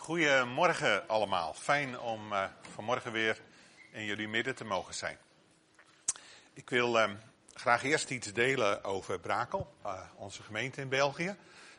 Goedemorgen allemaal. Fijn om vanmorgen weer in jullie midden te mogen zijn. Ik wil graag eerst iets delen over Brakel, onze gemeente in België.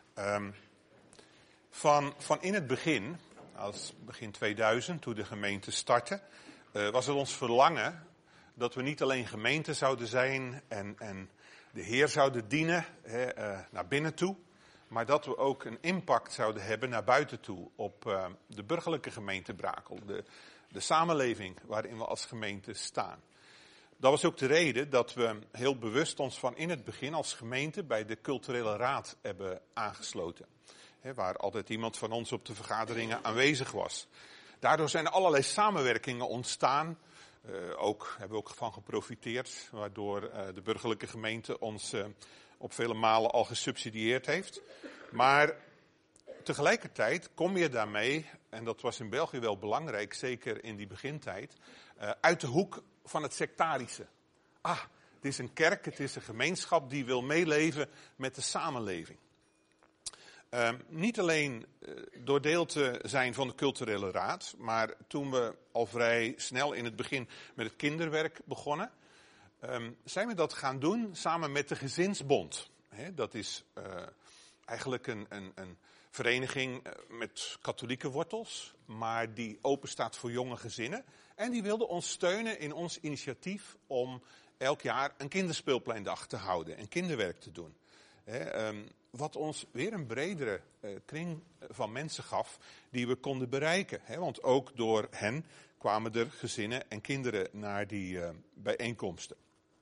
Van in het begin, als begin 2000, toen de gemeente startte, was het ons verlangen dat we niet alleen gemeente zouden zijn en de Heer zouden dienen naar binnen toe. Maar dat we ook een impact zouden hebben naar buiten toe op de burgerlijke gemeente Brakel. De samenleving waarin we als gemeente staan. Dat was ook de reden dat we heel bewust ons van in het begin als gemeente bij de culturele raad hebben aangesloten. Waar altijd iemand van ons op de vergaderingen aanwezig was. Daardoor zijn er allerlei samenwerkingen ontstaan. Hebben we ook van geprofiteerd. Waardoor de burgerlijke gemeente ons op vele malen al gesubsidieerd heeft. Maar tegelijkertijd kom je daarmee, en dat was in België wel belangrijk, zeker in die begintijd, uit de hoek van het sectarische. Het is een kerk, het is een gemeenschap die wil meeleven met de samenleving. Niet alleen door deel te zijn van de culturele raad, maar toen we al vrij snel in het begin met het kinderwerk begonnen, zijn we dat gaan doen samen met de Gezinsbond. Dat is eigenlijk een vereniging met katholieke wortels, maar die open staat voor jonge gezinnen. En die wilde ons steunen in ons initiatief om elk jaar een kinderspeelpleindag te houden en kinderwerk te doen. Wat ons weer een bredere kring van mensen gaf die we konden bereiken. Want ook door hen kwamen er gezinnen en kinderen naar die bijeenkomsten.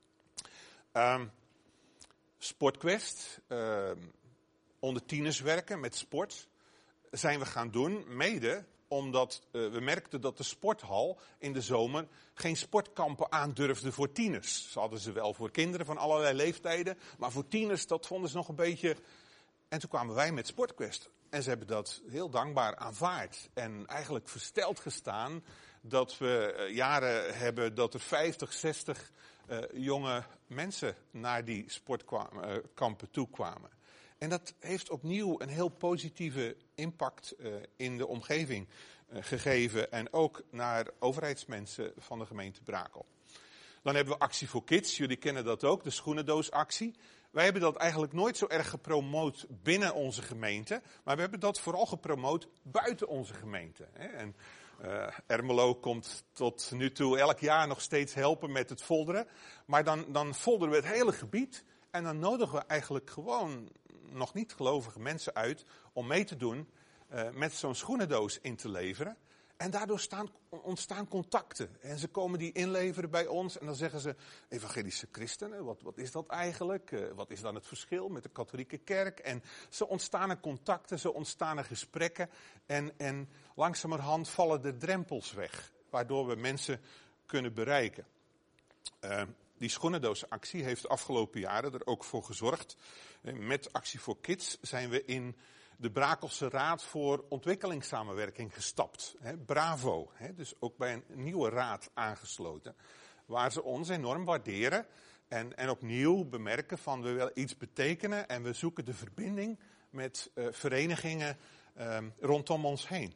Sportquest, onder tieners werken met sport, zijn we gaan doen, mede omdat we merkten dat de sporthal in de zomer geen sportkampen aandurfde voor tieners. Ze hadden ze wel voor kinderen van allerlei leeftijden, maar voor tieners, dat vonden ze nog een beetje. En toen kwamen wij met Sportquest. En ze hebben dat heel dankbaar aanvaard. En eigenlijk versteld gestaan dat we jaren hebben dat er 50, 60 jonge mensen naar die sportkampen toe kwamen. En dat heeft opnieuw een heel positieve impact in de omgeving gegeven. En ook naar overheidsmensen van de gemeente Brakel. Dan hebben we Actie voor Kids. Jullie kennen dat ook, de schoenendoosactie. Wij hebben dat eigenlijk nooit zo erg gepromoot binnen onze gemeente. Maar we hebben dat vooral gepromoot buiten onze gemeente. En Ermelo komt tot nu toe elk jaar nog steeds helpen met het folderen. Maar dan folderen we het hele gebied. En dan nodigen we eigenlijk gewoon nog niet gelovige mensen uit om mee te doen met zo'n schoenendoos in te leveren. En daardoor ontstaan contacten. En ze komen die inleveren bij ons. En dan zeggen ze, evangelische christenen, wat is dat eigenlijk? Wat is dan het verschil met de katholieke kerk? En zo ontstaan er contacten, zo ontstaan er gesprekken. En langzamerhand vallen de drempels weg. Waardoor we mensen kunnen bereiken. Die schoenendoosactie heeft de afgelopen jaren er ook voor gezorgd. Met Actie voor Kids zijn we in de Brakelse Raad voor Ontwikkelingssamenwerking gestapt. Bravo, dus ook bij een nieuwe raad aangesloten. Waar ze ons enorm waarderen en opnieuw bemerken van we willen iets betekenen. En we zoeken de verbinding met verenigingen rondom ons heen.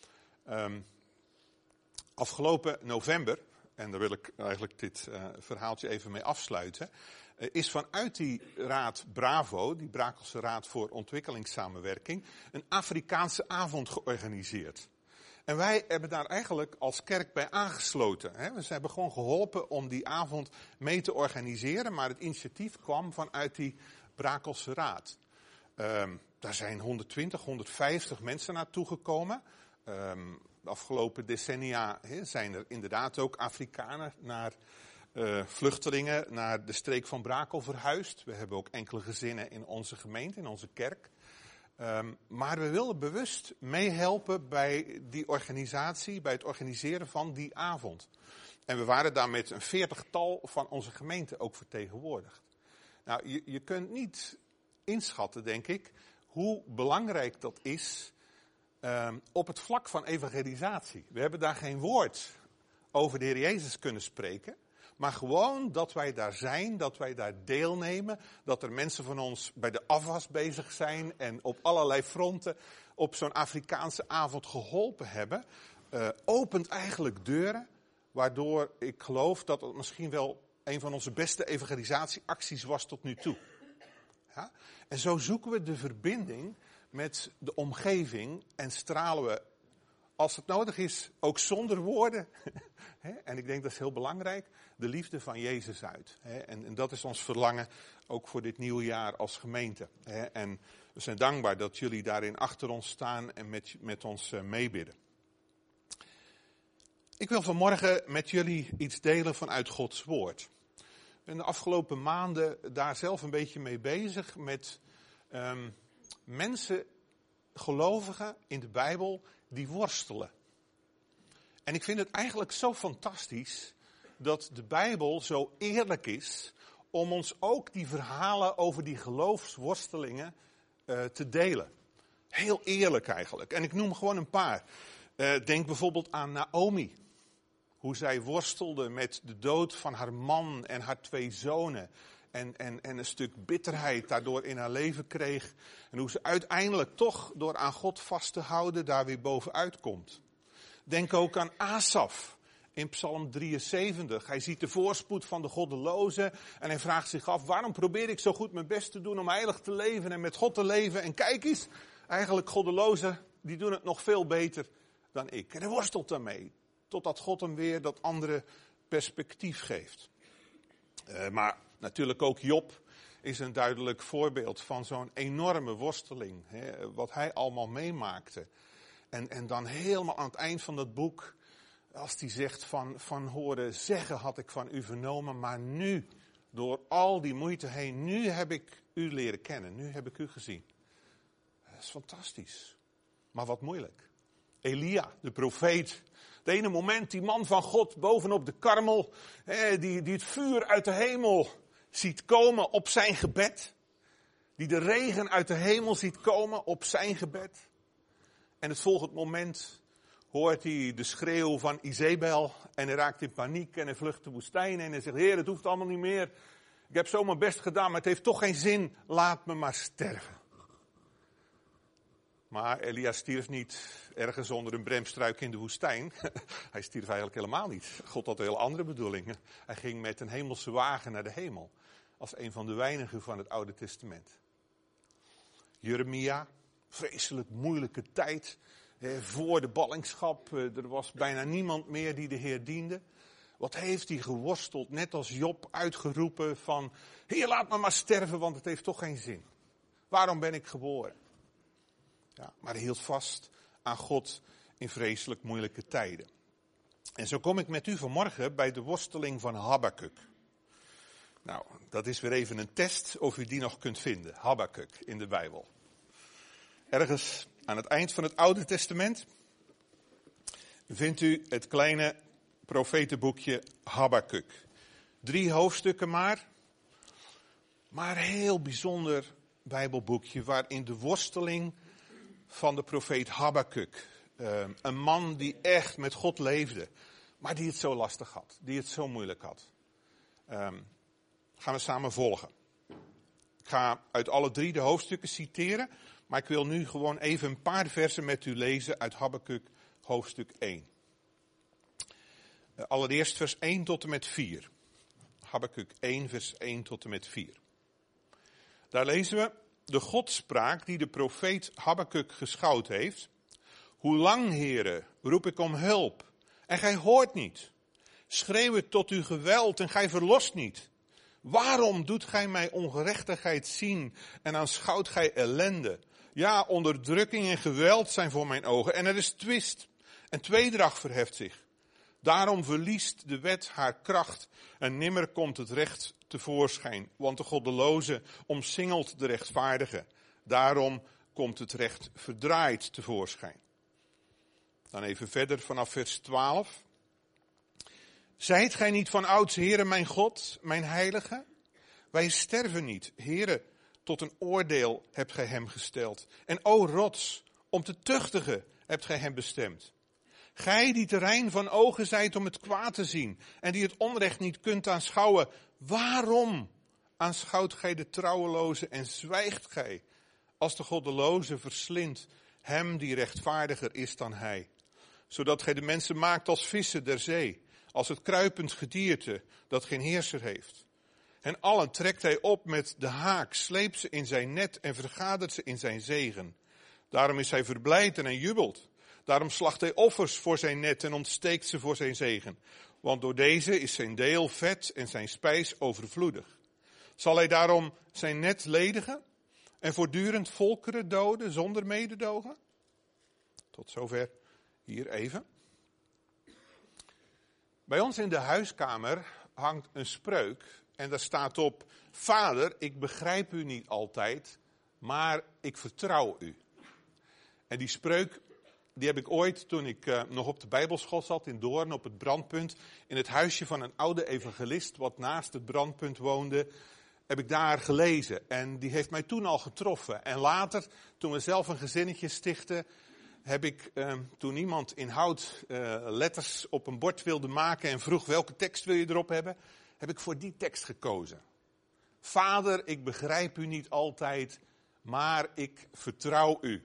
Afgelopen november, en daar wil ik eigenlijk dit verhaaltje even mee afsluiten, is vanuit die raad Bravo, die Brakelse Raad voor Ontwikkelingssamenwerking, een Afrikaanse avond georganiseerd. En wij hebben daar eigenlijk als kerk bij aangesloten. We hebben gewoon geholpen om die avond mee te organiseren, maar het initiatief kwam vanuit die Brakelse Raad. Daar zijn 120, 150 mensen naartoe gekomen. De afgelopen decennia zijn er inderdaad ook Afrikanen naar vluchtelingen naar de streek van Brakel verhuisd. We hebben ook enkele gezinnen in onze gemeente, in onze kerk. Maar we willen bewust meehelpen bij die organisatie, bij het organiseren van die avond. En we waren daar met een 40-tal van onze gemeente ook vertegenwoordigd. Nou, je kunt niet inschatten, denk ik, hoe belangrijk dat is op het vlak van evangelisatie. We hebben daar geen woord over de Heer Jezus kunnen spreken. maar gewoon dat wij daar zijn, dat wij daar deelnemen. Dat er mensen van ons bij de afwas bezig zijn en op allerlei fronten op zo'n Afrikaanse avond geholpen hebben. Opent eigenlijk deuren, waardoor ik geloof dat het misschien wel een van onze beste evangelisatieacties was tot nu toe. Ja? En zo zoeken we de verbinding met de omgeving en stralen we, als het nodig is, ook zonder woorden. En ik denk dat is heel belangrijk, de liefde van Jezus uit. En dat is ons verlangen, ook voor dit nieuwe jaar als gemeente. En we zijn dankbaar dat jullie daarin achter ons staan en met ons meebidden. Ik wil vanmorgen met jullie iets delen vanuit Gods woord. Ik ben de afgelopen maanden daar zelf een beetje mee bezig met mensen, gelovigen in de Bijbel, die worstelen. En ik vind het eigenlijk zo fantastisch dat de Bijbel zo eerlijk is om ons ook die verhalen over die geloofsworstelingen te delen. Heel eerlijk eigenlijk. En ik noem gewoon een paar. Denk bijvoorbeeld aan Naomi. Hoe zij worstelde met de dood van haar man en haar 2 zonen. En een stuk bitterheid daardoor in haar leven kreeg. En hoe ze uiteindelijk toch door aan God vast te houden daar weer bovenuit komt. Denk ook aan Asaf in Psalm 73. Hij ziet de voorspoed van de goddelozen en hij vraagt zich af, waarom probeer ik zo goed mijn best te doen om heilig te leven en met God te leven? En kijk eens, eigenlijk goddelozen, die doen het nog veel beter dan ik. En hij worstelt daarmee, totdat God hem weer dat andere perspectief geeft. Maar natuurlijk ook Job is een duidelijk voorbeeld van zo'n enorme worsteling. Wat hij allemaal meemaakte. En dan helemaal aan het eind van dat boek, als hij zegt van horen zeggen had ik van u vernomen, maar nu, door al die moeite heen, nu heb ik u leren kennen, nu heb ik u gezien. Dat is fantastisch, maar wat moeilijk. Elia, de profeet, het ene moment die man van God bovenop de Karmel, die het vuur uit de hemel ziet komen op zijn gebed, die de regen uit de hemel ziet komen op zijn gebed. En het volgende moment hoort hij de schreeuw van Izebel en hij raakt in paniek en hij vlucht de woestijn en hij zegt, Heer, het hoeft allemaal niet meer. Ik heb zo mijn best gedaan, maar het heeft toch geen zin, laat me maar sterven. Maar Elia stierf niet ergens onder een bremstruik in de woestijn. Hij stierf eigenlijk helemaal niet. God had heel andere bedoelingen. Hij ging met een hemelse wagen naar de hemel. Als een van de weinigen van het Oude Testament. Jeremia, vreselijk moeilijke tijd. Voor de ballingschap, er was bijna niemand meer die de Heer diende. Wat heeft hij geworsteld, net als Job uitgeroepen van, Heer, laat me maar sterven, want het heeft toch geen zin. Waarom ben ik geboren? Ja, maar hij hield vast aan God in vreselijk moeilijke tijden. En zo kom ik met u vanmorgen bij de worsteling van Habakuk. Nou, dat is weer even een test of u die nog kunt vinden. Habakuk in de Bijbel. Ergens aan het eind van het Oude Testament vindt u het kleine profetenboekje Habakuk. 3 hoofdstukken maar heel bijzonder Bijbelboekje waarin de worsteling van de profeet Habakuk, een man die echt met God leefde, maar die het zo lastig had, die het zo moeilijk had. Gaan we samen volgen. Ik ga uit alle 3 de hoofdstukken citeren, maar ik wil nu gewoon even een paar versen met u lezen uit Habakuk hoofdstuk 1. Allereerst vers 1 tot en met 4. Habakuk 1 vers 1 tot en met 4. Daar lezen we de godspraak die de profeet Habakuk geschouwd heeft. Hoe lang, Heere, roep ik om hulp en gij hoort niet. Schreeuw het tot uw geweld en gij verlost niet. Waarom doet gij mij ongerechtigheid zien en aanschouwt gij ellende? Ja, onderdrukking en geweld zijn voor mijn ogen en er is twist en tweedracht verheft zich. Daarom verliest de wet haar kracht en nimmer komt het recht tevoorschijn. Want de goddeloze omsingelt de rechtvaardige. Daarom komt het recht verdraaid tevoorschijn. Dan even verder vanaf vers 12. Zijt gij niet van ouds, Heere mijn God, mijn heilige? Wij sterven niet, Heere, tot een oordeel hebt gij hem gesteld. En o rots, om te tuchtigen hebt gij hem bestemd. Gij die te rein van ogen zijt om het kwaad te zien en die het onrecht niet kunt aanschouwen. Waarom aanschouwt gij de trouweloze en zwijgt gij als de goddeloze verslindt hem die rechtvaardiger is dan hij? Zodat gij de mensen maakt als vissen der zee, als het kruipend gedierte dat geen heerser heeft. En allen trekt hij op met de haak, sleept ze in zijn net en vergadert ze in zijn zegen. Daarom is hij verblijd en hij jubelt. Daarom slacht hij offers voor zijn net en ontsteekt ze voor zijn zegen. Want door deze is zijn deel vet en zijn spijs overvloedig. Zal hij daarom zijn net ledigen en voortdurend volkeren doden zonder mededogen? Tot zover hier even. Bij ons in de huiskamer hangt een spreuk en daar staat op: Vader, ik begrijp u niet altijd, maar ik vertrouw u. En die spreuk, die heb ik ooit, toen ik nog op de Bijbelschool zat in Doorn, op het Brandpunt, in het huisje van een oude evangelist, wat naast het Brandpunt woonde, heb ik daar gelezen. En die heeft mij toen al getroffen. En later, toen we zelf een gezinnetje stichtten, heb ik, toen iemand in hout letters op een bord wilde maken en vroeg welke tekst wil je erop hebben, heb ik voor die tekst gekozen. Vader, ik begrijp u niet altijd, maar ik vertrouw u.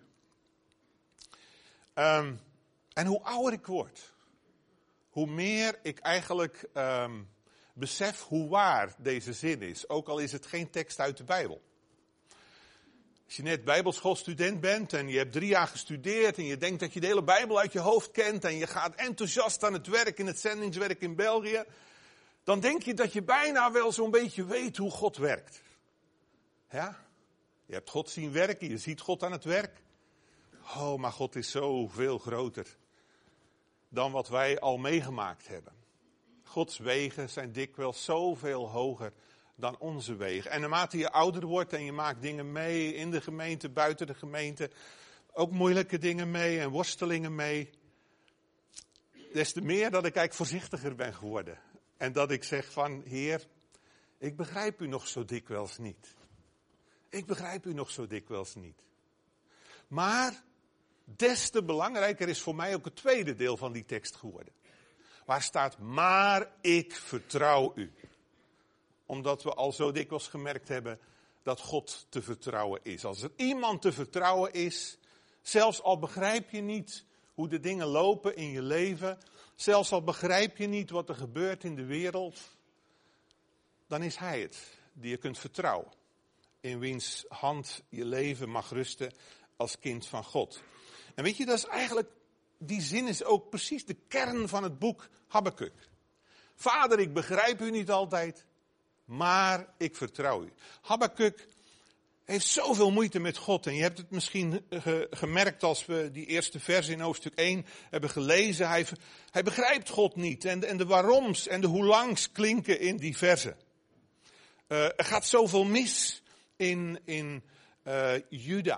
En hoe ouder ik word, hoe meer ik eigenlijk besef hoe waar deze zin is. Ook al is het geen tekst uit de Bijbel. Als je net bijbelschoolstudent bent en je hebt 3 jaar gestudeerd en je denkt dat je de hele Bijbel uit je hoofd kent en je gaat enthousiast aan het werk in het zendingswerk in België, dan denk je dat je bijna wel zo'n beetje weet hoe God werkt. Ja? Je hebt God zien werken, je ziet God aan het werk. Oh, maar God is zoveel groter dan wat wij al meegemaakt hebben. Gods wegen zijn dikwijls zoveel hoger dan onze wegen. En naarmate je ouder wordt en je maakt dingen mee in de gemeente, buiten de gemeente, ook moeilijke dingen mee en worstelingen mee, des te meer dat ik eigenlijk voorzichtiger ben geworden. En dat ik zeg van, Heer, ik begrijp u nog zo dikwijls niet. Ik begrijp u nog zo dikwijls niet. Maar des te belangrijker is voor mij ook het tweede deel van die tekst geworden. Waar staat, maar ik vertrouw u. Omdat we al zo dikwijls gemerkt hebben dat God te vertrouwen is. Als er iemand te vertrouwen is, zelfs al begrijp je niet hoe de dingen lopen in je leven, zelfs al begrijp je niet wat er gebeurt in de wereld, dan is Hij het die je kunt vertrouwen. In wiens hand je leven mag rusten als kind van God. En weet je, dat is eigenlijk, die zin is ook precies de kern van het boek Habakuk. Vader, ik begrijp u niet altijd, maar ik vertrouw u. Habakuk heeft zoveel moeite met God. En je hebt het misschien gemerkt als we die eerste vers in hoofdstuk 1 hebben gelezen. Hij begrijpt God niet. En de waaroms en de hoe langs klinken in die versen. Er gaat zoveel mis in Juda.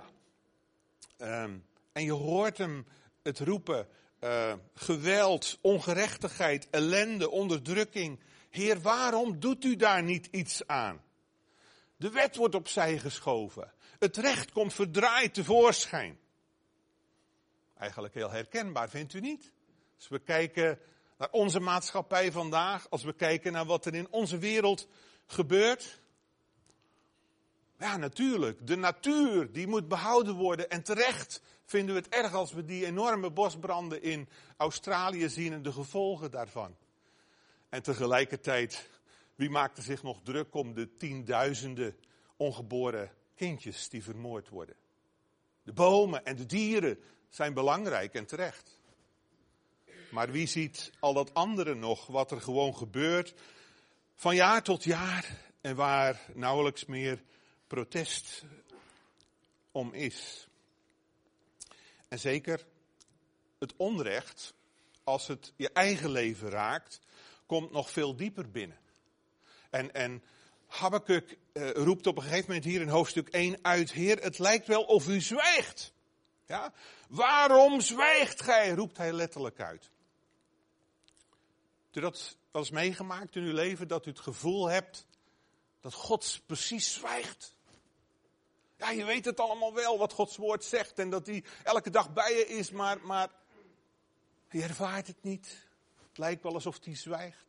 En je hoort hem het roepen. Geweld, ongerechtigheid, ellende, onderdrukking. Heer, waarom doet u daar niet iets aan? De wet wordt opzij geschoven. Het recht komt verdraaid tevoorschijn. Eigenlijk heel herkenbaar, vindt u niet? Als we kijken naar onze maatschappij vandaag, als we kijken naar wat er in onze wereld gebeurt. Ja, natuurlijk, de natuur die moet behouden worden. En terecht vinden we het erg als we die enorme bosbranden in Australië zien en de gevolgen daarvan. En tegelijkertijd, wie maakt er zich nog druk om de tienduizenden ongeboren kindjes die vermoord worden? De bomen en de dieren zijn belangrijk en terecht. Maar wie ziet al dat andere nog, wat er gewoon gebeurt van jaar tot jaar en waar nauwelijks meer protest om is. En zeker het onrecht, als het je eigen leven raakt, komt nog veel dieper binnen. En Habakuk roept op een gegeven moment hier in hoofdstuk 1 uit: Heer, het lijkt wel of u zwijgt. Ja? Waarom zwijgt gij? Roept hij letterlijk uit. Hebt u dat wel eens meegemaakt in uw leven, dat u het gevoel hebt dat God precies zwijgt? Ja, je weet het allemaal wel wat Gods woord zegt en dat hij elke dag bij je is, maar Je ervaart het niet. Het lijkt wel alsof hij zwijgt.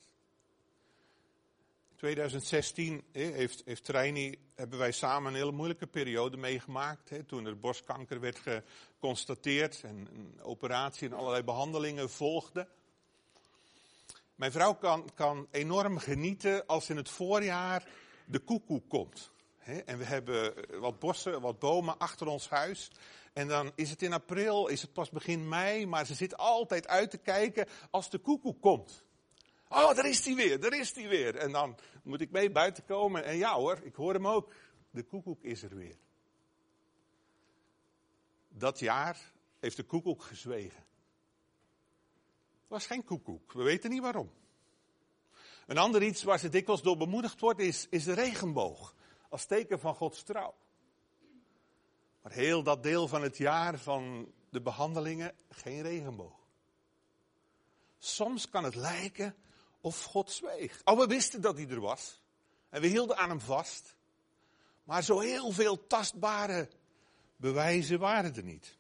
In 2016 heeft Reini, hebben wij samen een hele moeilijke periode meegemaakt. Toen er borstkanker werd geconstateerd en een operatie en allerlei behandelingen volgden. Mijn vrouw kan enorm genieten als in het voorjaar de koekoek komt. En we hebben wat bossen, wat bomen achter ons huis. En dan is het in april, is het pas begin mei, maar ze zit altijd uit te kijken als de koekoek komt. Oh, daar is hij weer. En dan moet ik mee buiten komen. En ja hoor, ik hoor hem ook. De koekoek is er weer. Dat jaar heeft de koekoek gezwegen. Het was geen koekoek, we weten niet waarom. Een ander iets waar ze dikwijls door bemoedigd wordt is de regenboog. Als teken van Gods trouw. Maar heel dat deel van het jaar van de behandelingen, geen regenboog. Soms kan het lijken of God zweeg. Oh, we wisten dat hij er was. En we hielden aan hem vast. Maar zo heel veel tastbare bewijzen waren er niet.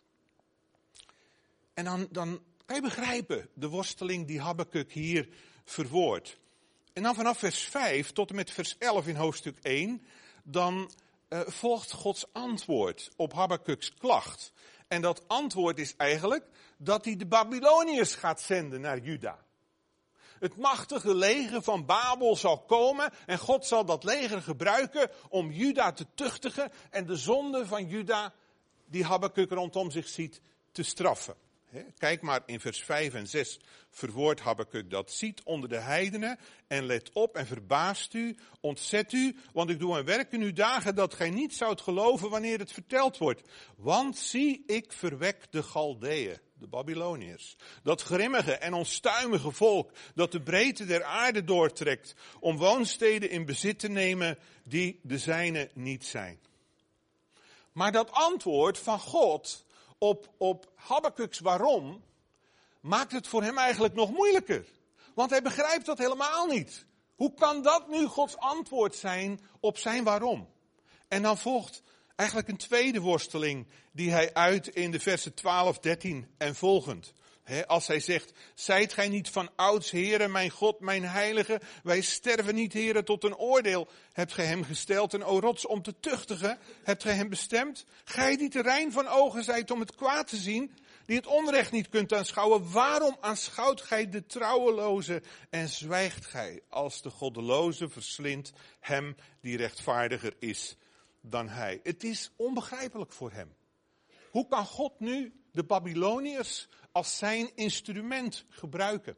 En dan kan je begrijpen de worsteling die Habakuk hier verwoordt. En dan vanaf vers 5 tot en met vers 11 in hoofdstuk 1, dan volgt Gods antwoord op Habakuks klacht. En dat antwoord is eigenlijk dat hij de Babyloniërs gaat zenden naar Juda. Het machtige leger van Babel zal komen en God zal dat leger gebruiken om Juda te tuchtigen en de zonde van Juda, die Habakuk rondom zich ziet, te straffen. Kijk maar in vers 5 en 6 verwoordt Habakuk dat. Ziet onder de heidenen en let op en verbaast u, ontzet u, want ik doe een werk in uw dagen dat gij niet zoudt geloven wanneer het verteld wordt. Want zie, ik verwek de Galdeeën, de Babyloniërs, dat grimmige en onstuimige volk dat de breedte der aarde doortrekt om woonsteden in bezit te nemen die de zijne niet zijn. Maar dat antwoord van God op Habakuks waarom, maakt het voor hem eigenlijk nog moeilijker. Want hij begrijpt dat helemaal niet. Hoe kan dat nu Gods antwoord zijn op zijn waarom? En dan volgt eigenlijk een tweede worsteling die hij uit in de versen 12, 13 en volgend. Als hij zegt, zijt gij niet van ouds, Heere, mijn God, mijn heilige, wij sterven niet, Heere, tot een oordeel. Hebt gij hem gesteld een o rots om te tuchtigen? Hebt gij hem bestemd? Gij die te rein van ogen zijt om het kwaad te zien, die het onrecht niet kunt aanschouwen, waarom aanschouwt gij de trouweloze en zwijgt gij als de goddeloze verslindt hem die rechtvaardiger is dan hij? Het is onbegrijpelijk voor hem. Hoe kan God nu de Babyloniërs als zijn instrument gebruiken?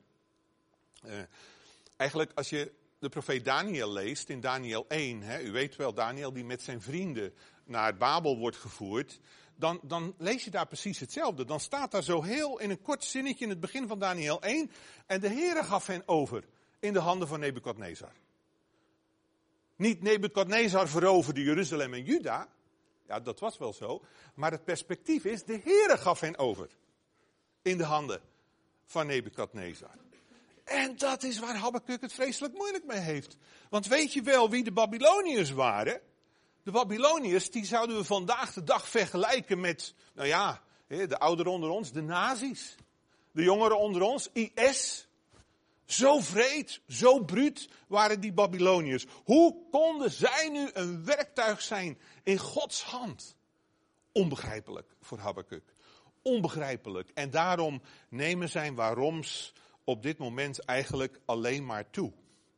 Eigenlijk als je de profeet Daniel leest in Daniel 1, u weet wel, Daniel die met zijn vrienden naar Babel wordt gevoerd, dan lees je daar precies hetzelfde. Dan staat daar zo heel in een kort zinnetje in het begin van Daniel 1, en de Heere gaf hen over in de handen van Nebukadnezar. Niet Nebukadnezar veroverde Jeruzalem en Juda, ja dat was wel zo, maar het perspectief is, de Heere gaf hen over in de handen van Nebukadnezar. En dat is waar Habakuk het vreselijk moeilijk mee heeft. Want weet je wel wie de Babyloniërs waren? De Babyloniërs, die zouden we vandaag de dag vergelijken met, nou ja, de ouderen onder ons, de nazi's. De jongeren onder ons, IS. Zo wreed, zo bruut waren die Babyloniërs. Hoe konden zij nu een werktuig zijn in Gods hand? Onbegrijpelijk voor Habakuk. Onbegrijpelijk. En daarom nemen zijn waaroms op dit moment eigenlijk alleen maar toe.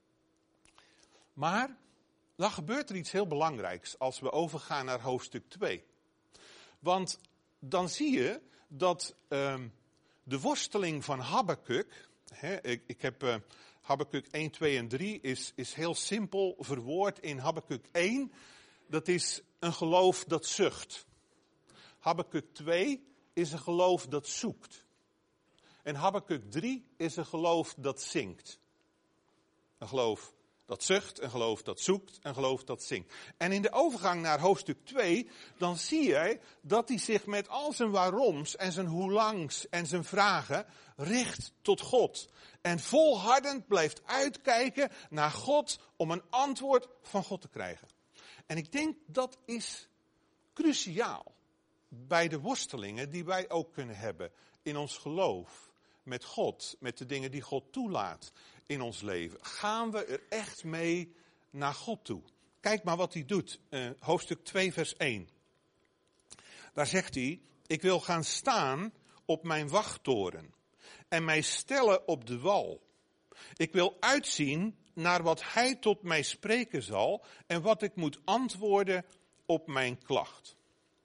Maar dan gebeurt er iets heel belangrijks als we overgaan naar hoofdstuk 2. Want dan zie je dat de worsteling van Habakuk, ik heb Habakuk 1, 2 en 3 is heel simpel verwoord in Habakuk 1. Dat is een geloof dat zucht. Habakuk 2 is een geloof dat zoekt. En Habakuk 3 is een geloof dat zingt. Een geloof dat zucht, een geloof dat zoekt, een geloof dat zingt. En in de overgang naar hoofdstuk 2, dan zie je dat hij zich met al zijn waaroms en zijn hoelangs en zijn vragen richt tot God. En volhardend blijft uitkijken naar God om een antwoord van God te krijgen. En ik denk dat is cruciaal bij de worstelingen die wij ook kunnen hebben in ons geloof. met God, met de dingen die God toelaat in ons leven? Gaan we er echt mee naar God toe? Kijk maar wat hij doet, hoofdstuk 2 vers 1. Daar zegt hij, ik wil gaan staan op mijn wachttoren en mij stellen op de wal. Ik wil uitzien naar wat hij tot mij spreken zal en wat ik moet antwoorden op mijn klacht.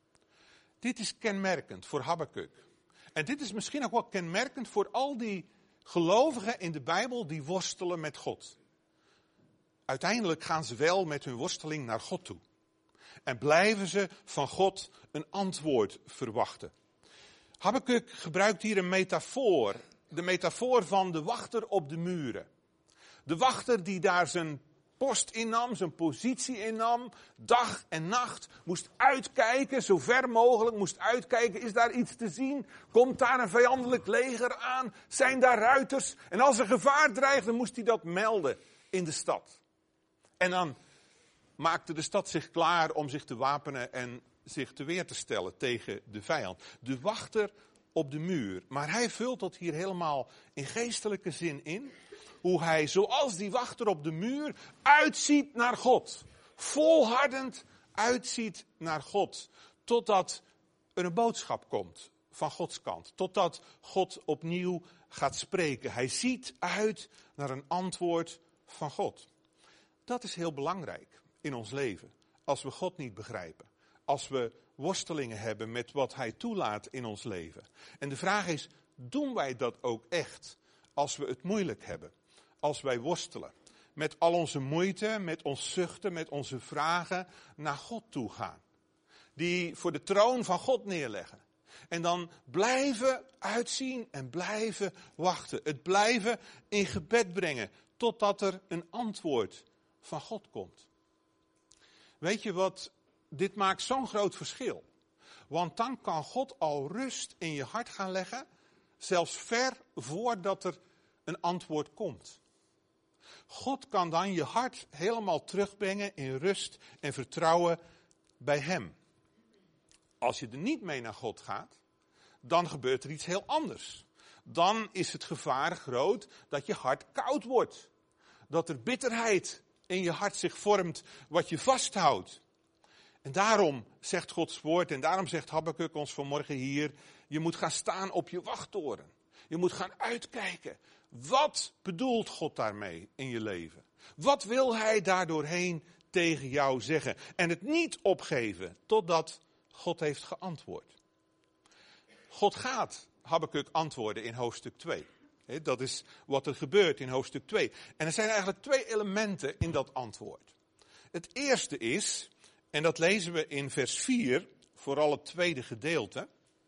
Dit is kenmerkend voor Habakuk. En dit is misschien ook wel kenmerkend voor al die gelovigen in de Bijbel die worstelen met God. Uiteindelijk gaan ze wel met hun worsteling naar God toe. En blijven ze van God een antwoord verwachten. Habakuk gebruikt hier een metafoor. De metafoor van de wachter op de muren. De wachter die daar zijn post innam, zijn positie innam, dag en nacht, moest uitkijken, zo ver mogelijk moest uitkijken. Is daar iets te zien? Komt daar een vijandelijk leger aan? Zijn daar ruiters? En als er gevaar dreigde, moest hij dat melden in de stad. En dan maakte de stad zich klaar om zich te wapenen en zich te weer te stellen tegen de vijand. De wachter op de muur. Maar hij vult dat hier helemaal in geestelijke zin in. Hoe hij, zoals die wachter op de muur, uitziet naar God. Volhardend uitziet naar God. Totdat er een boodschap komt van Gods kant. Totdat God opnieuw gaat spreken. Hij ziet uit naar een antwoord van God. Dat is heel belangrijk in ons leven. Als we God niet begrijpen. Als we worstelingen hebben met wat hij toelaat in ons leven. En de vraag is, doen wij dat ook echt als we het moeilijk hebben? Als wij worstelen, met al onze moeite, met ons zuchten, met onze vragen naar God toe gaan. Die voor de troon van God neerleggen. En dan blijven uitzien en blijven wachten. Het blijven in gebed brengen, totdat er een antwoord van God komt. Weet je wat, dit maakt zo'n groot verschil. Want dan kan God al rust in je hart gaan leggen, zelfs ver voordat er een antwoord komt. God kan dan je hart helemaal terugbrengen in rust en vertrouwen bij hem. Als je er niet mee naar God gaat, dan gebeurt er iets heel anders. Dan is het gevaar groot dat je hart koud wordt. Dat er bitterheid in je hart zich vormt wat je vasthoudt. En daarom zegt Gods woord en daarom zegt Habakuk ons vanmorgen hier, je moet gaan staan op je wachttoren. Je moet gaan uitkijken. Wat bedoelt God daarmee in je leven? Wat wil hij daardoorheen tegen jou zeggen? En het niet opgeven totdat God heeft geantwoord. God gaat Habakuk antwoorden in hoofdstuk 2. Dat is wat er gebeurt in hoofdstuk 2. En er zijn eigenlijk 2 elementen in dat antwoord. Het eerste is, en dat lezen we in vers 4, vooral het tweede gedeelte.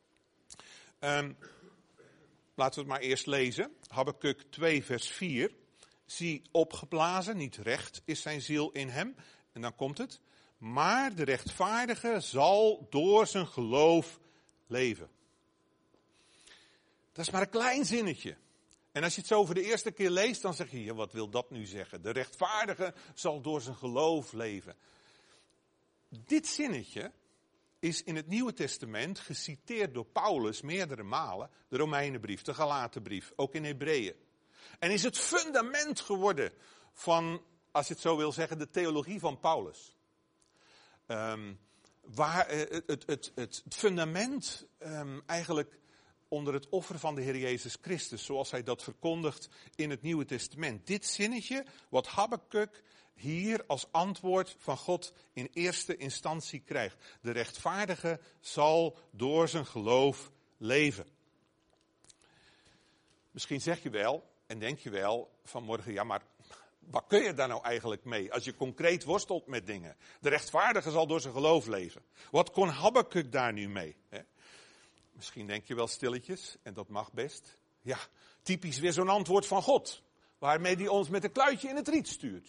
Laten we het maar eerst lezen. Habakuk 2 vers 4. Zie opgeblazen, niet recht is zijn ziel in hem. En dan komt het. Maar de rechtvaardige zal door zijn geloof leven. Dat is maar een klein zinnetje. En als je het zo voor de eerste keer leest, dan zeg je, ja, wat wil dat nu zeggen? De rechtvaardige zal door zijn geloof leven. Dit zinnetje is in het Nieuwe Testament geciteerd door Paulus meerdere malen. De Romeinenbrief, de Galatenbrief, ook in Hebreeën. En is het fundament geworden van, als je het zo wil zeggen, de theologie van Paulus. Waar het fundament eigenlijk onder het offer van de Heer Jezus Christus, zoals hij dat verkondigt in het Nieuwe Testament. Dit zinnetje, wat Habakuk hier als antwoord van God in eerste instantie krijgt. De rechtvaardige zal door zijn geloof leven. Misschien zeg je wel en denk je wel vanmorgen, ja maar wat kun je daar nou eigenlijk mee als je concreet worstelt met dingen? De rechtvaardige zal door zijn geloof leven. Wat kon Habakuk daar nu mee? Misschien denk je wel stilletjes, en dat mag best. Ja, typisch weer zo'n antwoord van God. Waarmee hij ons met een kluitje in het riet stuurt.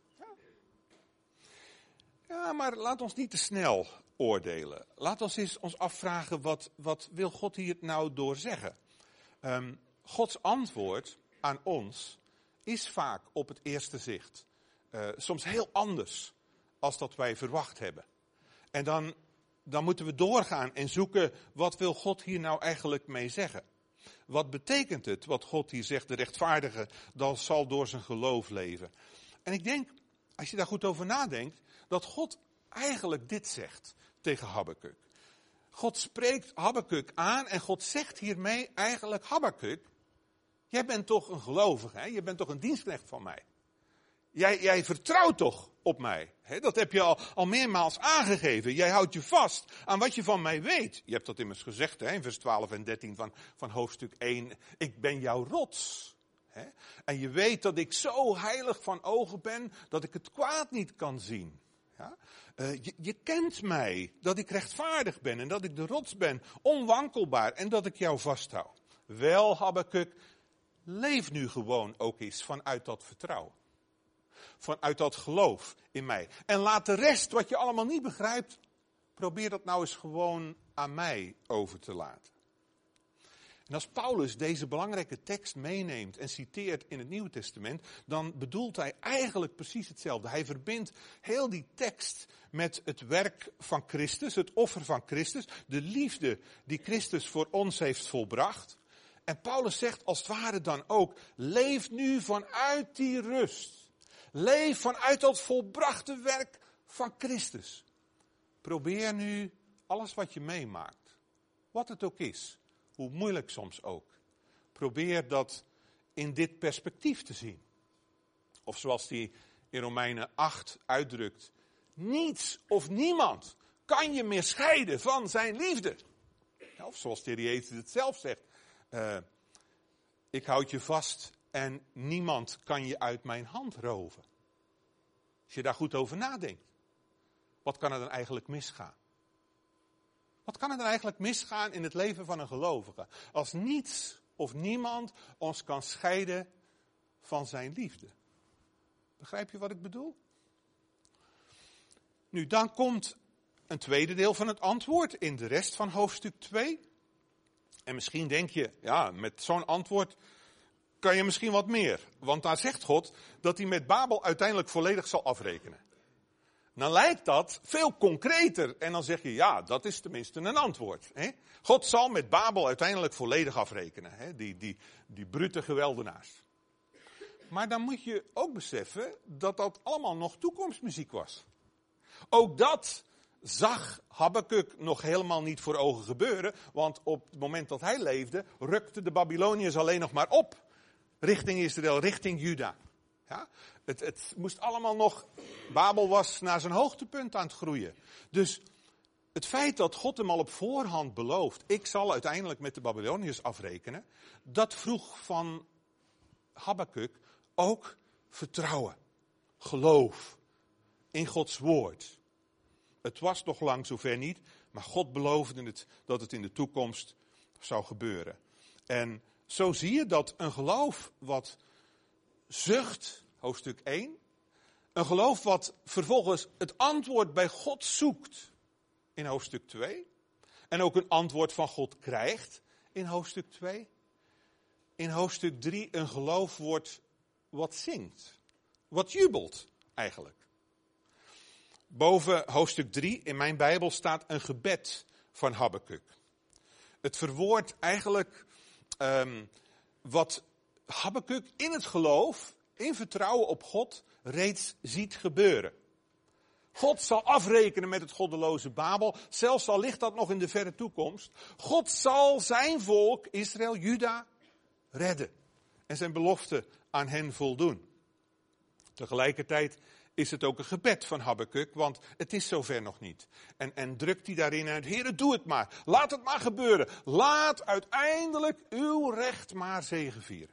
Ja, maar laat ons niet te snel oordelen. Laat ons eens ons afvragen, wat wil God hier nou door zeggen? Gods antwoord aan ons is vaak op het eerste zicht soms heel anders als dat wij verwacht hebben. En dan moeten we doorgaan en zoeken, wat wil God hier nou eigenlijk mee zeggen? Wat betekent het, wat God hier zegt, de rechtvaardige zal door zijn geloof leven? En ik denk, als je daar goed over nadenkt, dat God eigenlijk dit zegt tegen Habakuk. God spreekt Habakuk aan en God zegt hiermee eigenlijk, Habakuk, jij bent toch een gelovige, hè? Je bent toch een dienstknecht van mij. Jij vertrouwt toch op mij. Hè? Dat heb je al meermaals aangegeven. Jij houdt je vast aan wat je van mij weet. Je hebt dat immers gezegd, hè, in vers 12 en 13 van hoofdstuk 1. Ik ben jouw rots. Hè? En je weet dat ik zo heilig van ogen ben dat ik het kwaad niet kan zien. Ja? Je kent mij, dat ik rechtvaardig ben en dat ik de rots ben, onwankelbaar en dat ik jou vasthoud. Wel, Habakuk, leef nu gewoon ook eens vanuit dat vertrouwen. Vanuit dat geloof in mij. En laat de rest, wat je allemaal niet begrijpt, probeer dat nou eens gewoon aan mij over te laten. En als Paulus deze belangrijke tekst meeneemt en citeert in het Nieuwe Testament, dan bedoelt hij eigenlijk precies hetzelfde. Hij verbindt heel die tekst met het werk van Christus, het offer van Christus, de liefde die Christus voor ons heeft volbracht. En Paulus zegt als het ware dan ook, leef nu vanuit die rust. Leef vanuit dat volbrachte werk van Christus. Probeer nu alles wat je meemaakt, wat het ook is, hoe moeilijk soms ook. Probeer dat in dit perspectief te zien. Of zoals die in Romeinen 8 uitdrukt, niets of niemand kan je meer scheiden van zijn liefde. Of zoals de Heer Jezus het zelf zegt, ik houd je vast en niemand kan je uit mijn hand roven. Als je daar goed over nadenkt. Wat kan er dan eigenlijk misgaan? Wat kan er dan eigenlijk misgaan in het leven van een gelovige? Als niets of niemand ons kan scheiden van zijn liefde. Begrijp je wat ik bedoel? Nu, dan komt een tweede deel van het antwoord in de rest van hoofdstuk 2. En misschien denk je, ja, met zo'n antwoord kan je misschien wat meer. Want daar zegt God dat hij met Babel uiteindelijk volledig zal afrekenen. Dan lijkt dat veel concreter. En dan zeg je, ja, dat is tenminste een antwoord. Hè? God zal met Babel uiteindelijk volledig afrekenen. Hè? Die brute geweldenaars. Maar dan moet je ook beseffen dat dat allemaal nog toekomstmuziek was. Ook dat zag Habakuk nog helemaal niet voor ogen gebeuren. Want op het moment dat hij leefde, rukten de Babyloniërs alleen nog maar op. Richting Israël, richting Juda. Ja? Het moest allemaal nog, Babel was naar zijn hoogtepunt aan het groeien. Dus het feit dat God hem al op voorhand belooft, ik zal uiteindelijk met de Babyloniërs afrekenen, dat vroeg van Habakuk ook vertrouwen, geloof in Gods woord. Het was nog lang zover niet, maar God beloofde het dat het in de toekomst zou gebeuren. En zo zie je dat een geloof wat zucht, hoofdstuk 1. Een geloof wat vervolgens het antwoord bij God zoekt in hoofdstuk 2. En ook een antwoord van God krijgt in hoofdstuk 2. In hoofdstuk 3 een geloof wordt wat zingt. Wat jubelt eigenlijk. Boven hoofdstuk 3 in mijn Bijbel staat een gebed van Habakuk. Het verwoordt eigenlijk wat Habakuk in het geloof, in vertrouwen op God, reeds ziet gebeuren. God zal afrekenen met het goddeloze Babel, zelfs al ligt dat nog in de verre toekomst. God zal zijn volk, Israël, Juda, redden en zijn belofte aan hen voldoen. Tegelijkertijd is het ook een gebed van Habakuk, want het is zover nog niet. En drukt hij daarin uit, Heere, doe het maar, laat het maar gebeuren. Laat uiteindelijk uw recht maar zegevieren.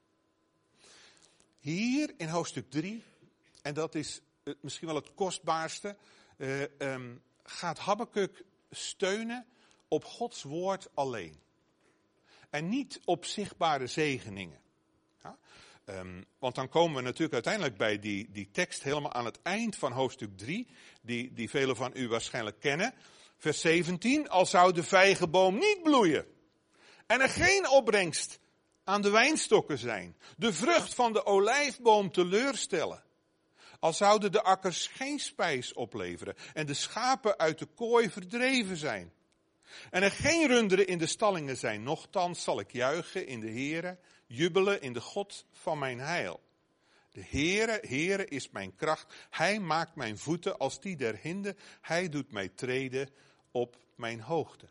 Hier in hoofdstuk 3, en dat is misschien wel het kostbaarste, gaat Habakuk steunen op Gods woord alleen. En niet op zichtbare zegeningen. Ja? Want dan komen we natuurlijk uiteindelijk bij die tekst helemaal aan het eind van hoofdstuk 3, die velen van u waarschijnlijk kennen. Vers 17, al zou de vijgenboom niet bloeien en er geen opbrengst aan de wijnstokken zijn, de vrucht van de olijfboom teleurstellen. Al zouden de akkers geen spijs opleveren en de schapen uit de kooi verdreven zijn. En er geen runderen in de stallingen zijn. Nochtans zal ik juichen in de Heere, jubelen in de God van mijn heil. De Heere is mijn kracht. Hij maakt mijn voeten als die der hinde. Hij doet mij treden op mijn hoogte.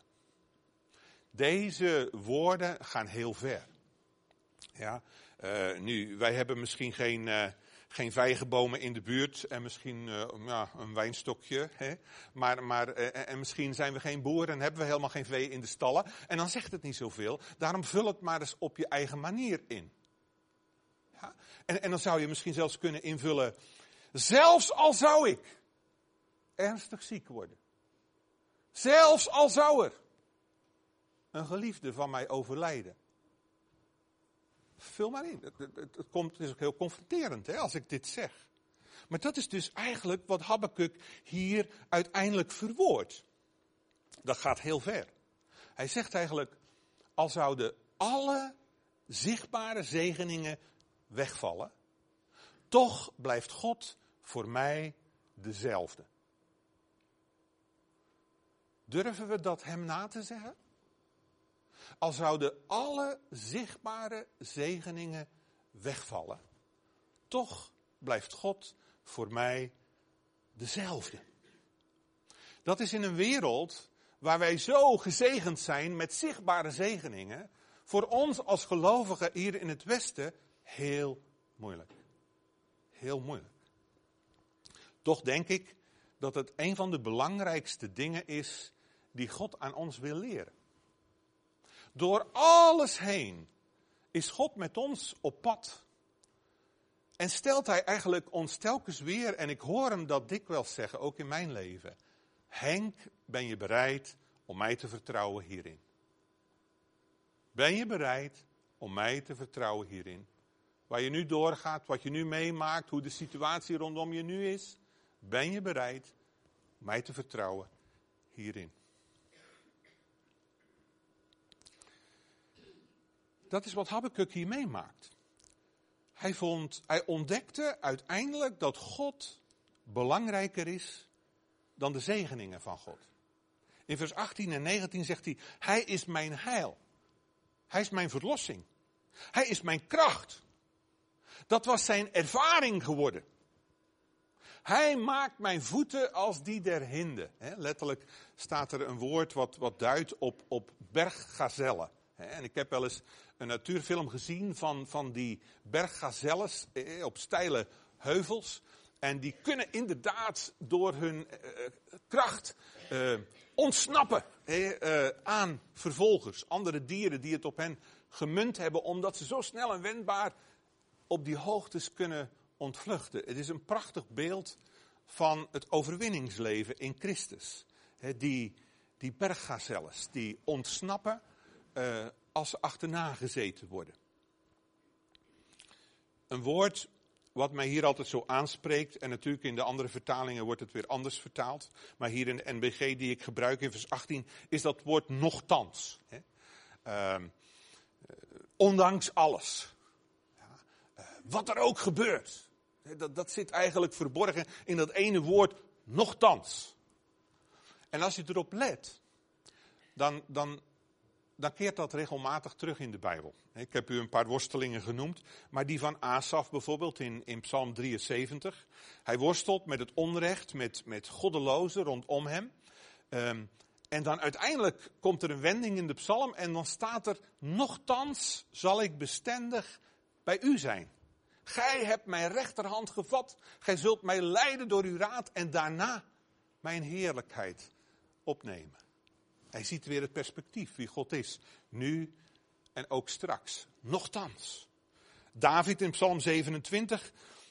Deze woorden gaan heel ver. Ja, wij hebben misschien geen vijgenbomen in de buurt en misschien een wijnstokje. Hè? En misschien zijn we geen boer en hebben we helemaal geen vee in de stallen. En dan zegt het niet zoveel. Daarom vul het maar eens op je eigen manier in. Ja? En dan zou je misschien zelfs kunnen invullen. Zelfs al zou ik ernstig ziek worden. Zelfs al zou er een geliefde van mij overlijden. Vul maar in. Het is ook heel confronterend als ik dit zeg. Maar dat is dus eigenlijk wat Habakuk hier uiteindelijk verwoordt. Dat gaat heel ver. Hij zegt eigenlijk, al zouden alle zichtbare zegeningen wegvallen, toch blijft God voor mij dezelfde. Durven we dat hem na te zeggen? Al zouden alle zichtbare zegeningen wegvallen, toch blijft God voor mij dezelfde. Dat is in een wereld waar wij zo gezegend zijn met zichtbare zegeningen, voor ons als gelovigen hier in het Westen heel moeilijk. Heel moeilijk. Toch denk ik dat het een van de belangrijkste dingen is die God aan ons wil leren. Door alles heen is God met ons op pad. En stelt hij eigenlijk ons telkens weer, en ik hoor hem dat dikwijls zeggen, ook in mijn leven. Henk, ben je bereid om mij te vertrouwen hierin? Ben je bereid om mij te vertrouwen hierin? Waar je nu doorgaat, wat je nu meemaakt, hoe de situatie rondom je nu is. Ben je bereid om mij te vertrouwen hierin? Dat is wat Habakuk hier meemaakt. Hij ontdekte uiteindelijk dat God belangrijker is dan de zegeningen van God. In vers 18 en 19 zegt hij, hij is mijn heil. Hij is mijn verlossing. Hij is mijn kracht. Dat was zijn ervaring geworden. Hij maakt mijn voeten als die der hinde. Letterlijk staat er een woord wat duidt op berggazellen. En ik heb wel eens een natuurfilm gezien van die berggazelles op steile heuvels. En die kunnen inderdaad door hun kracht ontsnappen aan vervolgers. Andere dieren die het op hen gemunt hebben, omdat ze zo snel en wendbaar op die hoogtes kunnen ontvluchten. Het is een prachtig beeld van het overwinningsleven in Christus. Die berggazelles, die ontsnappen als ze achterna gezeten worden. Een woord wat mij hier altijd zo aanspreekt, en natuurlijk in de andere vertalingen wordt het weer anders vertaald, maar hier in de NBG die ik gebruik in vers 18, is dat woord nochtans. Ondanks alles. Wat er ook gebeurt. Dat zit eigenlijk verborgen in dat ene woord, nochtans. En als je erop let, dan keert dat regelmatig terug in de Bijbel. Ik heb u een paar worstelingen genoemd, maar die van Asaf bijvoorbeeld in Psalm 73. Hij worstelt met het onrecht, met goddelozen rondom hem. En dan uiteindelijk komt er een wending in de psalm en dan staat er, nochtans zal ik bestendig bij u zijn. Gij hebt mijn rechterhand gevat, gij zult mij leiden door uw raad en daarna mijn heerlijkheid opnemen. Hij ziet weer het perspectief, wie God is, nu en ook straks. Nochtans. David in Psalm 27,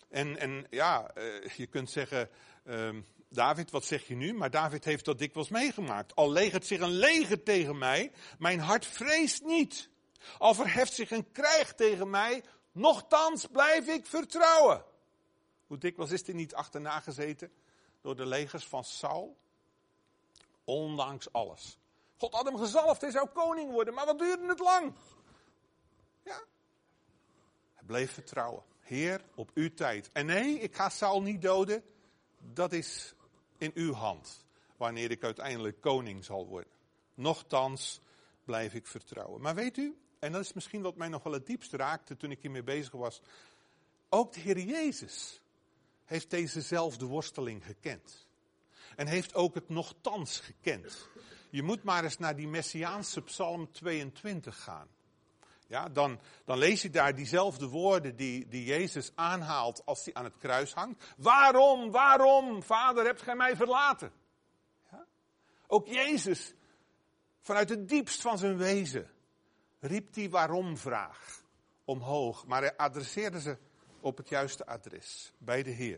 je kunt zeggen, David, wat zeg je nu? Maar David heeft dat dikwijls meegemaakt. Al legert zich een leger tegen mij, mijn hart vreest niet. Al verheft zich een krijg tegen mij, nochtans blijf ik vertrouwen. Hoe dikwijls is hij niet achterna gezeten door de legers van Saul? Ondanks alles. God had hem gezalfd, hij zou koning worden, maar wat duurde het lang? Ja. Hij bleef vertrouwen. Heer, op uw tijd. En nee, ik ga Saul niet doden. Dat is in uw hand. Wanneer ik uiteindelijk koning zal worden. Nochtans blijf ik vertrouwen. Maar weet u, en dat is misschien wat mij nog wel het diepst raakte toen ik hiermee bezig was. Ook de Heer Jezus heeft dezezelfde worsteling gekend. En heeft ook het nochtans gekend. Je moet maar eens naar die Messiaanse Psalm 22 gaan. Ja, dan lees je daar diezelfde woorden die Jezus aanhaalt als hij aan het kruis hangt. Waarom, Vader, hebt gij mij verlaten? Ja? Ook Jezus, vanuit het diepst van zijn wezen, riep die waarom-vraag omhoog. Maar hij adresseerde ze op het juiste adres, bij de Heer.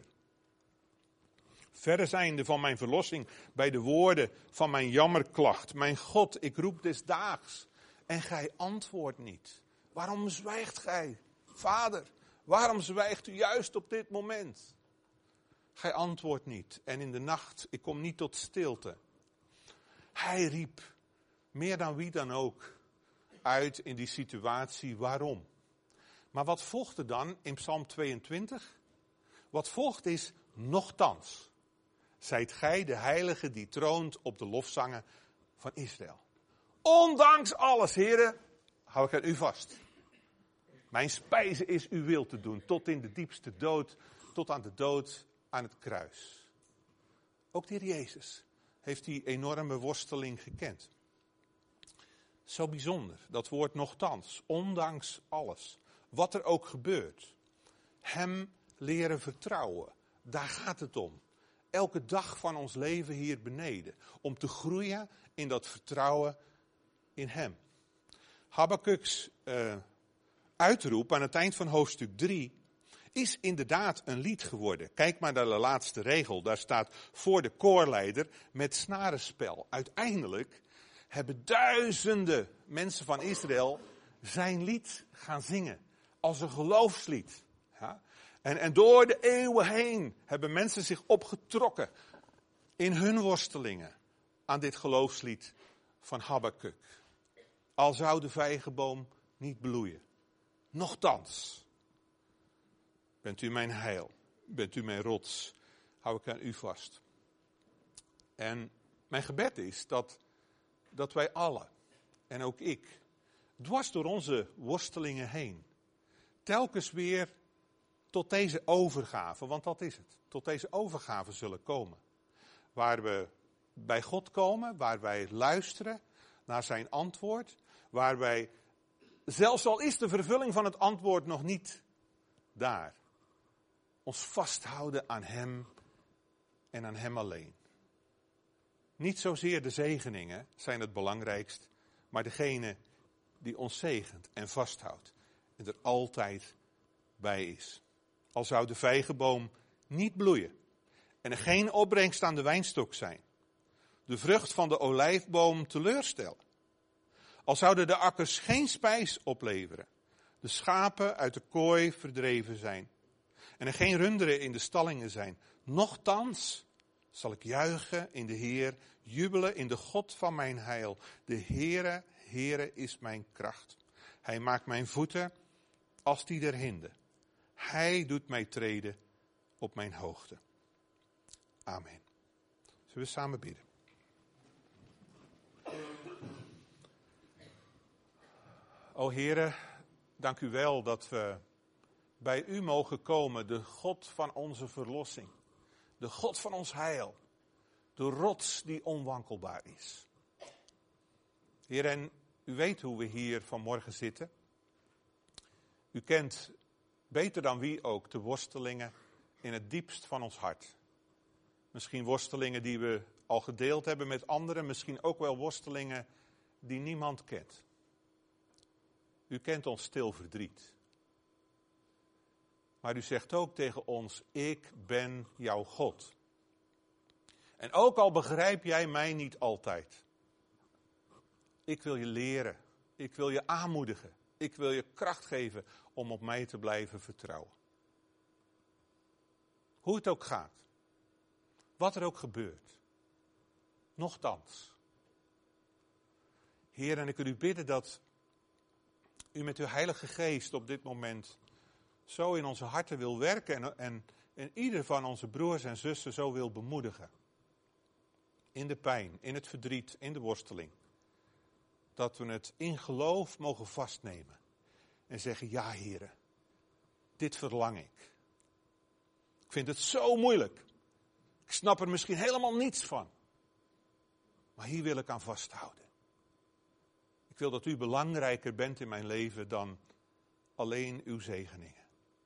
Verre zijnde van mijn verlossing, bij de woorden van mijn jammerklacht. Mijn God, ik roep des daags en gij antwoordt niet. Waarom zwijgt gij, Vader? Waarom zwijgt u juist op dit moment? Gij antwoordt niet en in de nacht, ik kom niet tot stilte. Hij riep, meer dan wie dan ook, uit in die situatie waarom. Maar wat volgde dan in Psalm 22? Wat volgt is nochtans. Zijt gij de heilige die troont op de lofzangen van Israël. Ondanks alles, heren, hou ik aan u vast. Mijn spijze is uw wil te doen, tot in de diepste dood, tot aan de dood aan het kruis. Ook de Heer Jezus heeft die enorme worsteling gekend. Zo bijzonder, dat woord nochtans, ondanks alles, wat er ook gebeurt. Hem leren vertrouwen, daar gaat het om. Elke dag van ons leven hier beneden, om te groeien in dat vertrouwen in Hem. Habakkuk's uitroep aan het eind van hoofdstuk 3 is inderdaad een lied geworden. Kijk maar naar de laatste regel, daar staat voor de koorleider met snarenspel. Uiteindelijk hebben duizenden mensen van Israël zijn lied gaan zingen, als een geloofslied. Ja? En door de eeuwen heen hebben mensen zich opgetrokken in hun worstelingen aan dit geloofslied van Habakkuk. Al zou de vijgenboom niet bloeien. Nochtans, bent u mijn heil, bent u mijn rots, hou ik aan u vast. En mijn gebed is dat wij allen, en ook ik, dwars door onze worstelingen heen, telkens weer tot deze overgave, want dat is het, tot deze overgave zullen komen. Waar we bij God komen, waar wij luisteren naar zijn antwoord, waar wij, zelfs al is de vervulling van het antwoord nog niet daar, ons vasthouden aan hem en aan hem alleen. Niet zozeer de zegeningen zijn het belangrijkst, maar degene die ons zegent en vasthoudt en er altijd bij is. Al zou de vijgenboom niet bloeien en er geen opbrengst aan de wijnstok zijn, de vrucht van de olijfboom teleurstellen. Al zouden de akkers geen spijs opleveren, de schapen uit de kooi verdreven zijn en er geen runderen in de stallingen zijn. Nochtans zal ik juichen in de Heer, jubelen in de God van mijn heil. De Heere is mijn kracht. Hij maakt mijn voeten als die der hinde. Hij doet mij treden op mijn hoogte. Amen. Zullen we samen bidden? O Heere, dank u wel dat we bij u mogen komen, de God van onze verlossing. De God van ons heil. De rots die onwankelbaar is. Heer, en u weet hoe we hier vanmorgen zitten. U kent beter dan wie ook de worstelingen in het diepst van ons hart. Misschien worstelingen die we al gedeeld hebben met anderen. Misschien ook wel worstelingen die niemand kent. U kent ons stil verdriet. Maar u zegt ook tegen ons, ik ben jouw God. En ook al begrijp jij mij niet altijd. Ik wil je leren. Ik wil je aanmoedigen. Ik wil je kracht geven om op mij te blijven vertrouwen. Hoe het ook gaat. Wat er ook gebeurt. Nochtans. Heer, en ik wil u bidden dat u met uw Heilige Geest op dit moment zo in onze harten wil werken en ieder van onze broers en zussen zo wil bemoedigen. In de pijn, in het verdriet, in de worsteling. dat we het in geloof mogen vastnemen. En zeggen, ja Heere, dit verlang ik. Ik vind het zo moeilijk. Ik snap er misschien helemaal niets van. Maar hier wil ik aan vasthouden. Ik wil dat u belangrijker bent in mijn leven dan alleen uw zegeningen.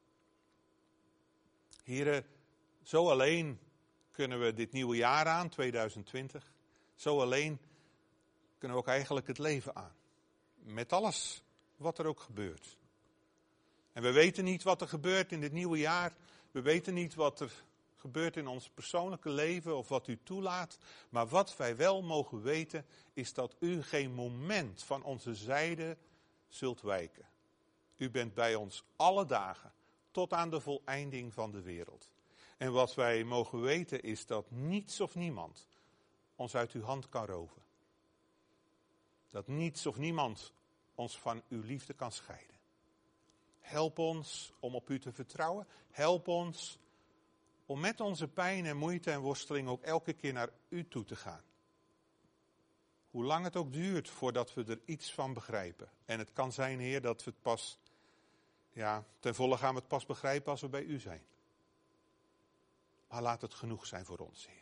Heere, zo alleen kunnen we dit nieuwe jaar aan, 2020. Zo alleen kunnen we ook eigenlijk het leven aan. Met alles wat er ook gebeurt. En we weten niet wat er gebeurt in dit nieuwe jaar. We weten niet wat er gebeurt in ons persoonlijke leven of wat u toelaat. Maar wat wij wel mogen weten is dat u geen moment van onze zijde zult wijken. U bent bij ons alle dagen tot aan de voleinding van de wereld. En wat wij mogen weten is dat niets of niemand ons uit uw hand kan roven. Dat niets of niemand ons van uw liefde kan scheiden. Help ons om op u te vertrouwen. Help ons om met onze pijn en moeite en worsteling ook elke keer naar u toe te gaan. Hoe lang het ook duurt voordat we er iets van begrijpen. En het kan zijn, Heer, dat we het pas, ten volle gaan we het pas begrijpen als we bij u zijn. Maar laat het genoeg zijn voor ons, Heer.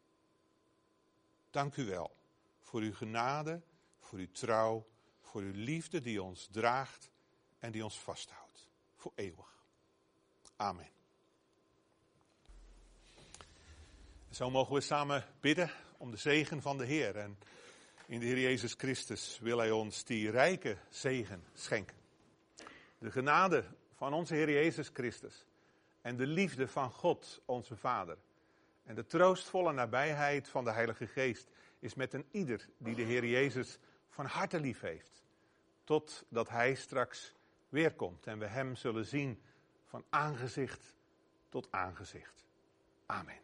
Dank u wel voor uw genade, voor uw trouw, voor uw liefde die ons draagt en die ons vasthoudt. Voor eeuwig. Amen. Zo mogen we samen bidden om de zegen van de Heer. En in de Heer Jezus Christus wil Hij ons die rijke zegen schenken. De genade van onze Heer Jezus Christus en de liefde van God, onze Vader. En de troostvolle nabijheid van de Heilige Geest is met een ieder die de Heer Jezus van harte lief heeft. Totdat Hij straks weerkomt en we Hem zullen zien van aangezicht tot aangezicht. Amen.